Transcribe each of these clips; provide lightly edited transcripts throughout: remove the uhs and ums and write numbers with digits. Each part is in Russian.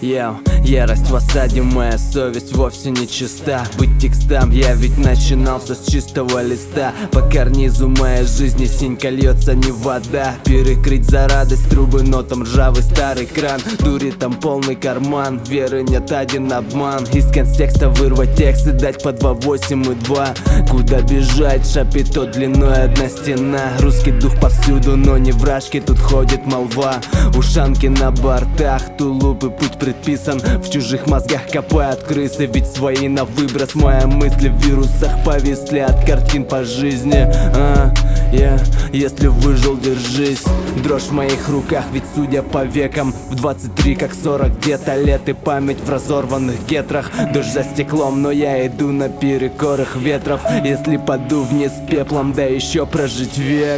Ярость в осаде, моя совесть вовсе не чиста. Быть текстам я ведь начинался с чистого листа. По карнизу моей жизни синька льется не вода. Перекрыть за радость трубы, но там ржавый старый кран. Дури там полный карман, веры нет, один обман. Из контекста вырвать текст и дать по 2, 8 и 2. Куда бежать, шапито длиной одна стена. Русский дух повсюду, но не вражки, тут ходит молва. Ушанки на бортах, тулупы, путь предписан. В чужих мозгах копают крысы, ведь свои на выброс. Мои мысли в вирусах повисли от картин по жизни. Если выжил, держись. Дрожь в моих руках, ведь судя по векам, в 23 как 40 где-то лет. И память в разорванных гетрах. Дождь за стеклом, но я иду наперекор их ветров. Если паду вниз пеплом, да еще прожить век.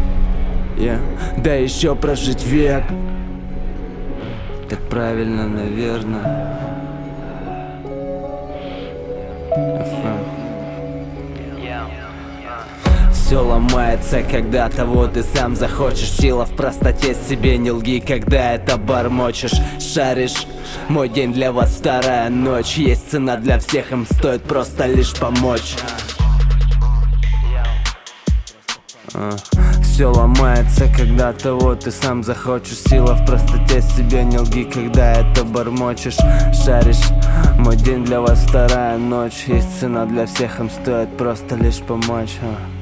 Да еще прожить век. Так правильно, наверное. Все ломается когда-то, вот и сам захочешь. Сила в простоте, себе не лги, когда это бормочешь. Шаришь, мой день для вас вторая ночь. Есть цена для всех, им стоит просто лишь помочь. Все ломается когда-то, вот и сам захочешь. Сила в простоте, себе не лги, когда это бормочешь. Шаришь, мой день для вас вторая ночь. Есть цена для всех, им стоит просто лишь помочь.